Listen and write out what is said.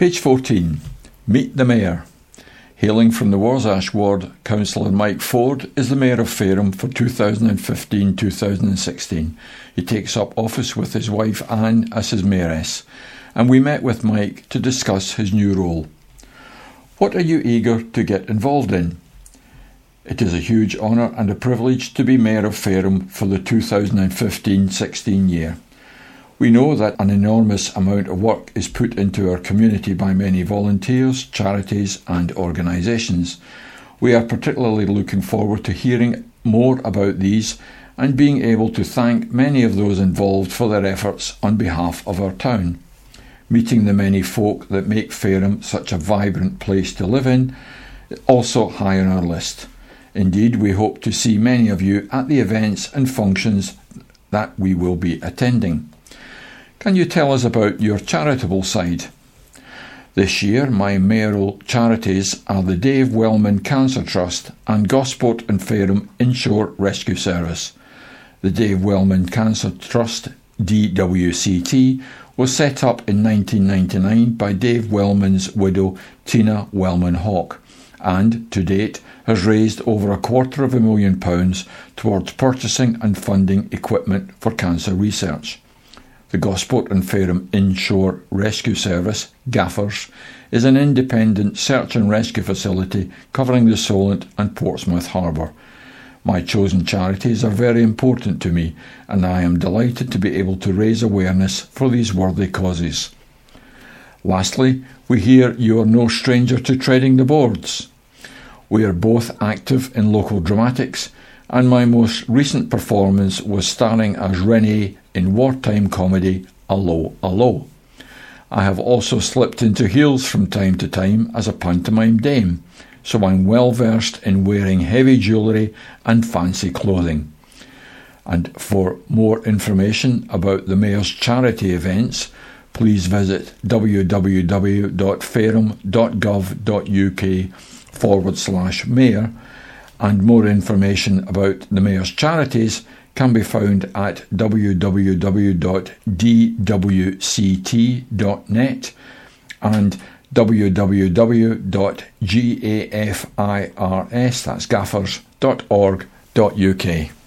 Page 14. Meet the Mayor. Hailing from the Warsash ward, Councillor Mike Ford is the Mayor of Fareham for 2015-2016. He takes up office with his wife Anne as his Mayoress, and we met with Mike to discuss his new role. What are you eager to get involved in? It is a huge honour and a privilege to be Mayor of Fareham for the 2015-16 year. We know that an enormous amount of work is put into our community by many volunteers, charities and organisations. We are particularly looking forward to hearing more about these and being able to thank many of those involved for their efforts on behalf of our town. Meeting the many folk that make Fareham such a vibrant place to live in is also high on our list. Indeed, we hope to see many of you at the events and functions that we will be attending. Can you tell us about your charitable side? This year, my mayoral charities are the Dave Wellman Cancer Trust and Gosport and Fareham Inshore Rescue Service. The Dave Wellman Cancer Trust, DWCT, was set up in 1999 by Dave Wellman's widow, Tina Wellman-Hawke, and, to date, has raised over £250,000 towards purchasing and funding equipment for cancer research. The Gosport and Fareham Inshore Rescue Service, GAFFERS, is an independent search and rescue facility covering the Solent and Portsmouth Harbour. My chosen charities are very important to me, and I am delighted to be able to raise awareness for these worthy causes. Lastly, we hear you are no stranger to treading the boards. We are both active in local dramatics, and my most recent performance was starring as Renee in wartime comedy Allo, Allo. I have also slipped into heels from time to time as a pantomime dame, so I'm well versed in wearing heavy jewellery and fancy clothing. And for more information about the Mayor's charity events, please visit www.fareham.gov.uk/mayor, and more information about the Mayor's charities can be found at www.dwct.net and www.gafirs.org.uk.